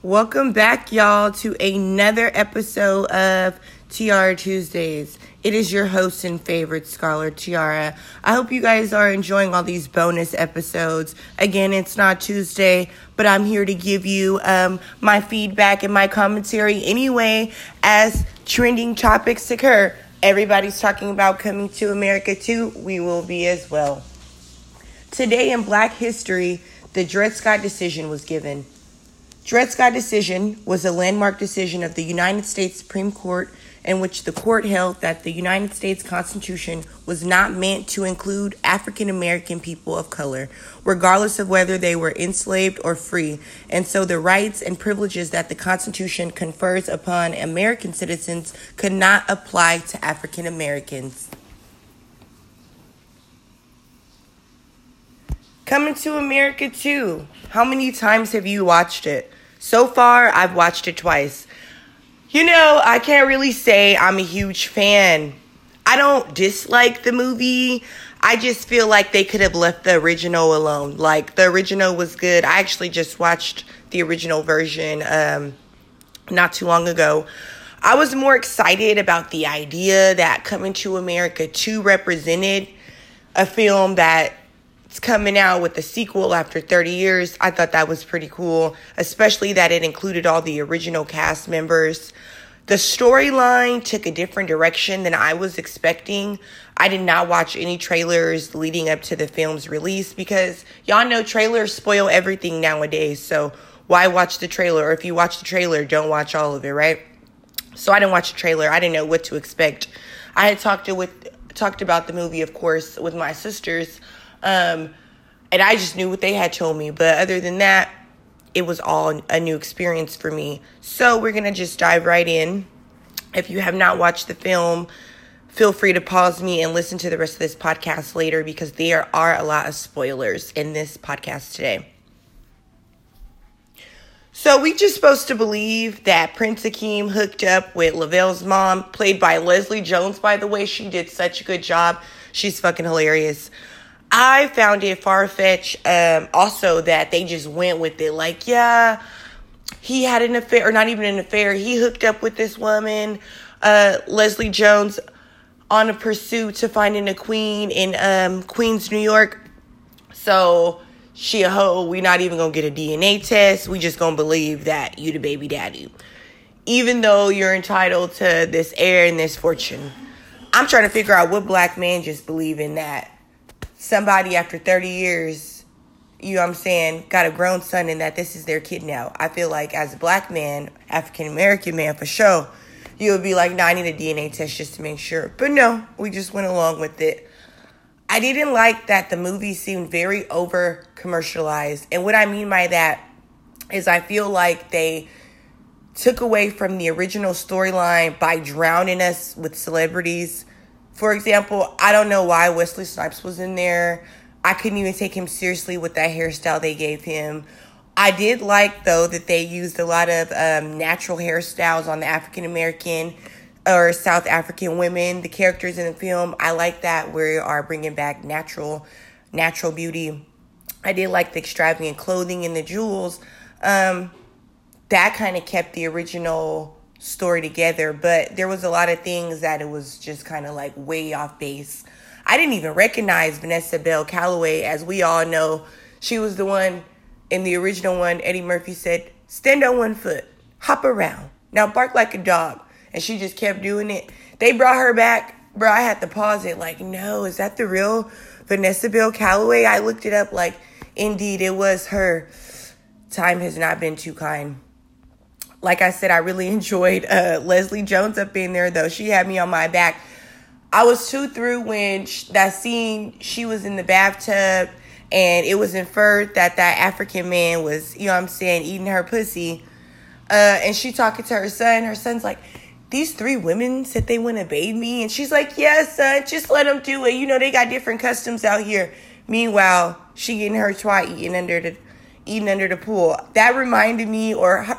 Welcome back, y'all, to another episode of Tiara Tuesdays. It is your host and favorite scholar, Tiara. I hope you guys are enjoying all these bonus episodes. Again, it's not Tuesday, but I'm here to give you my feedback and my commentary anyway as trending topics occur. Everybody's talking about Coming to America 2. We will be as well. Today in Black history, the Dred Scott decision was given. Dred Scott decision was a landmark decision of the United States Supreme Court in which the court held that the United States Constitution was not meant to include African American people of color, regardless of whether they were enslaved or free, and so the rights and privileges that the Constitution confers upon American citizens could not apply to African Americans. Coming to America 2. How many times have you watched it? So far, I've watched it twice. I can't really say I'm a huge fan. I don't dislike the movie. I just feel like they could have left the original alone. Like, the original was good. I actually just watched the original version not too long ago. I was more excited about the idea that Coming to America 2 represented a film that coming out with a sequel after 30 years. I thought that was pretty cool, especially that it included all the original cast members. The storyline took a different direction than I was expecting. I did not watch any trailers leading up to the film's release because y'all know trailers spoil everything nowadays. So why watch the trailer? Or if you watch the trailer, don't watch all of it, right? So I didn't watch the trailer. I didn't know what to expect. I had talked about the movie, of course, with my sisters. And I just knew what they had told me. But other than that, it was all a new experience for me. So we're going to just dive right in. If you have not watched the film, feel free to pause me and listen to the rest of this podcast later because there are a lot of spoilers in this podcast today. So we just supposed to believe that Prince Akeem hooked up with Lavelle's mom, played by Leslie Jones, by the way. She did such a good job. She's fucking hilarious. I found it far-fetched also that they just went with it. Like, yeah, he had an affair, or not even an affair. He hooked up with this woman, Leslie Jones, on a pursuit to finding a queen in Queens, New York. So she a hoe. We not even going to get a DNA test. We just going to believe that you the baby daddy. Even though you're entitled to this heir and this fortune. I'm trying to figure out what black man just believe in that. Somebody after 30 years, got a grown son and that this is their kid now. I feel like as a black man, African-American man for sure, you would be like, I need a DNA test just to make sure. But no, we just went along with it. I didn't like that the movie seemed very over-commercialized. And what I mean by that is I feel like they took away from the original storyline by drowning us with celebrities. For example, I don't know why Wesley Snipes was in there. I couldn't even take him seriously with that hairstyle they gave him. I did like, though, that they used a lot of natural hairstyles on the African-American or South African women, the characters in the film. I like that we are bringing back natural beauty. I did like the extravagant clothing and the jewels. That kind of kept the original story together, but there was a lot of things that it was just kind of like way off base. I didn't even recognize Vanessa Bell Calloway. As we all know, she was the one in the original one. Eddie Murphy said, stand on one foot, hop around, now bark like a dog, and she just kept doing it. They brought her back. Bro, I had to pause it like, no, is that the real Vanessa Bell Calloway? I looked it up, like, indeed it was her. Time has not been too kind. Like I said, I really enjoyed Leslie Jones up in there, though. She had me on my back. I was too through when that scene, she was in the bathtub, and it was inferred that African man was, eating her pussy. And she talking to her son. Her son's like, these 3 women said they want to bathe me. And she's like, yeah, son, just let them do it. They got different customs out here. Meanwhile, she getting her twat eating under the pool. That reminded me,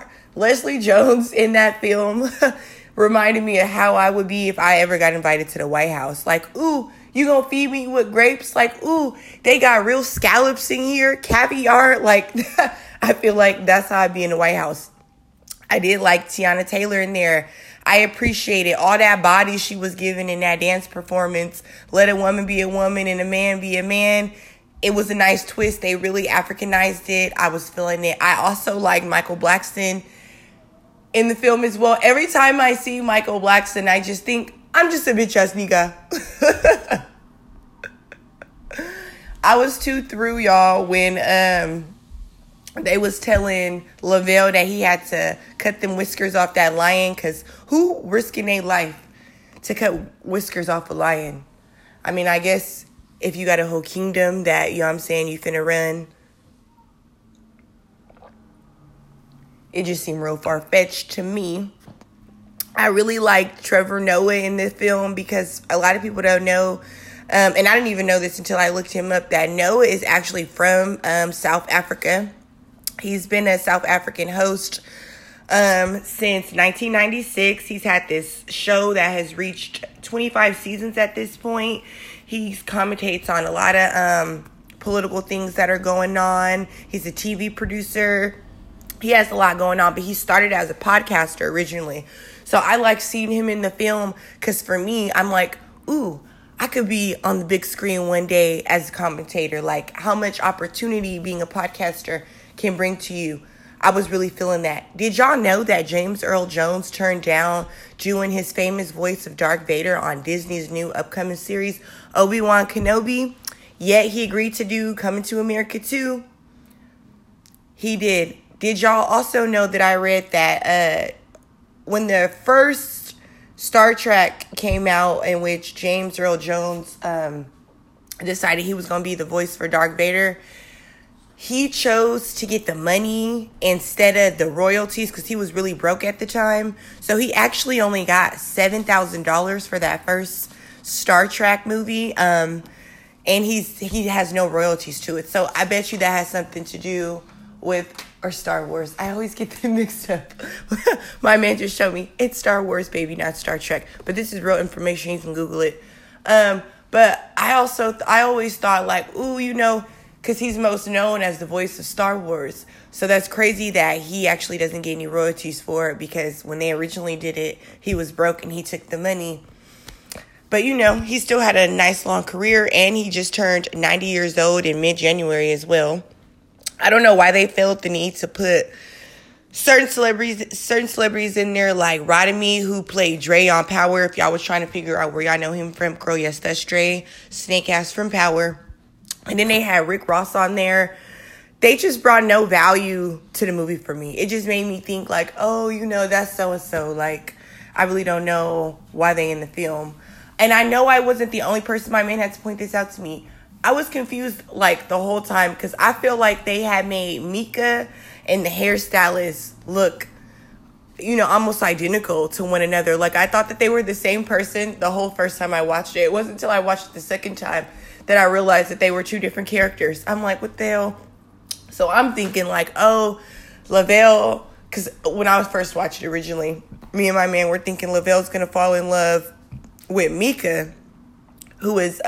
Leslie Jones in that film reminded me of how I would be if I ever got invited to the White House. Like, ooh, you gonna feed me with grapes? Like, ooh, they got real scallops in here, caviar. Like, I feel like that's how I'd be in the White House. I did like Tiana Taylor in there. I appreciated all that body she was giving in that dance performance. Let a woman be a woman and a man be a man. It was a nice twist. They really Africanized it. I was feeling it. I also liked Michael Blackson in the film as well. Every time I see Michael Blackson, I just think, I'm just a bitch-ass nigga. I was too through, y'all, when they was telling Lavelle that he had to cut them whiskers off that lion, because who risking their life to cut whiskers off a lion? I mean, I guess if you got a whole kingdom that, you know what I'm saying, you finna run. It just seemed real far-fetched to me. I really liked Trevor Noah in this film because a lot of people don't know, and I didn't even know this until I looked him up, that Noah is actually from South Africa. He's been a South African host since 1996. He's had this show that has reached 25 seasons at this point. He commentates on a lot of political things that are going on. He's a TV producer. He has a lot going on, but he started as a podcaster originally. So I like seeing him in the film because for me, I'm like, ooh, I could be on the big screen one day as a commentator. Like, how much opportunity being a podcaster can bring to you. I was really feeling that. Did y'all know that James Earl Jones turned down doing his famous voice of Darth Vader on Disney's new upcoming series, Obi-Wan Kenobi? Yet he agreed to do Coming to America 2. He did. Did y'all also know that I read that when the first Star Trek came out, in which James Earl Jones decided he was going to be the voice for Darth Vader, he chose to get the money instead of the royalties because he was really broke at the time. So he actually only got $7,000 for that first Star Trek movie. And he has no royalties to it. So I bet you that has something to do with, or Star Wars. I always get them mixed up. My man just showed me it's Star Wars, baby, not Star Trek. But this is real information. You can Google it. But I always thought like, ooh, you know, because he's most known as the voice of Star Wars. So that's crazy that he actually doesn't get any royalties for it because when they originally did it, he was broke and he took the money. But, you know, he still had a nice long career and he just turned 90 years old in mid-January as well. I don't know why they felt the need to put certain celebrities in there like Rodamy, who played Dre on Power. If y'all was trying to figure out where y'all know him from, girl, yes, that's Dre, Snake Ass from Power. And then they had Rick Ross on there. They just brought no value to the movie for me. It just made me think like, oh, you know, that's so-and-so. Like, I really don't know why they in the film. And I know I wasn't the only person. My man had to point this out to me. I was confused like the whole time because I feel like they had made Mika and the hairstylist look, you know, almost identical to one another. Like, I thought that they were the same person the whole first time I watched it. It wasn't until I watched it the second time that I realized that they were two different characters. I'm like, what the hell? So I'm thinking like, oh, Lavelle, because when I was first watching it originally, me and my man were thinking Lavelle's going to fall in love with Mika, who is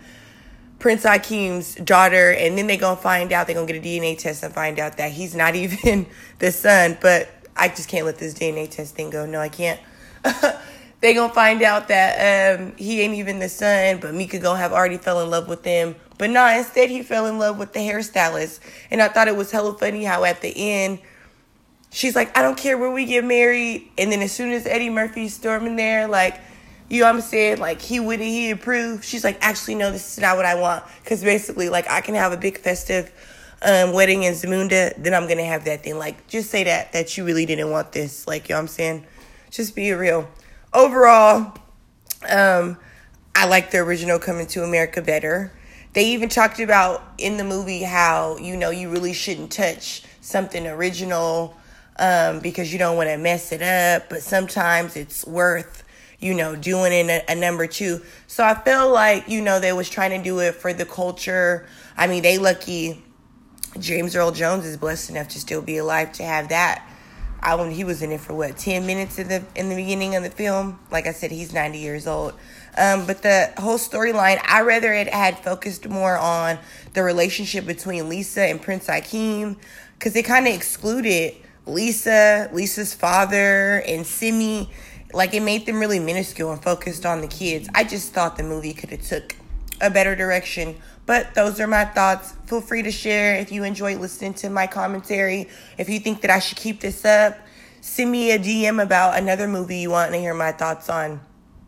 Prince Akeem's daughter, and then they're going to find out, they're going to get a DNA test and find out that he's not even the son, but I just can't let this DNA test thing go. No, I can't. They gonna find out that he ain't even the son, but Mika gonna have already fell in love with him. But nah, instead he fell in love with the hairstylist. And I thought it was hella funny how at the end, she's like, I don't care where we get married. And then as soon as Eddie Murphy's storming there, like, you know what I'm saying? Like, he approved. She's like, actually, no, this is not what I want. Because basically, like, I can have a big festive wedding in Zamunda, then I'm going to have that thing. Like, just say that you really didn't want this. Like, you know what I'm saying? Just be real. Overall, I like the original Coming to America better. They even talked about in the movie how, you know, you really shouldn't touch something original because you don't want to mess it up. But sometimes it's worth, you know, doing it a number two. So I feel like, you know, they was trying to do it for the culture. I mean, they lucky James Earl Jones is blessed enough to still be alive to have that. He was in it for 10 minutes in the beginning of the film. Like I said, he's 90 years old. But the whole storyline, I rather it had focused more on the relationship between Lisa and Prince Akeem, because it kind of excluded Lisa's father, and Simi, like, it made them really minuscule and focused on the kids. I just thought the movie could have took a better direction. But those are my thoughts. Feel free to share if you enjoyed listening to my commentary. If you think that I should keep this up, send me a DM about another movie you want to hear my thoughts on.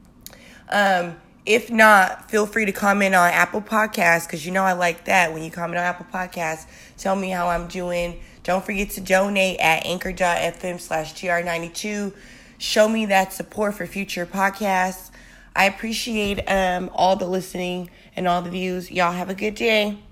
If not, feel free to comment on Apple Podcasts, because you know I like that. When you comment on Apple Podcasts, tell me how I'm doing. Don't forget to donate at anchor.fm/TR92. Show me that support for future podcasts. I appreciate all the listening and all the views. Y'all have a good day.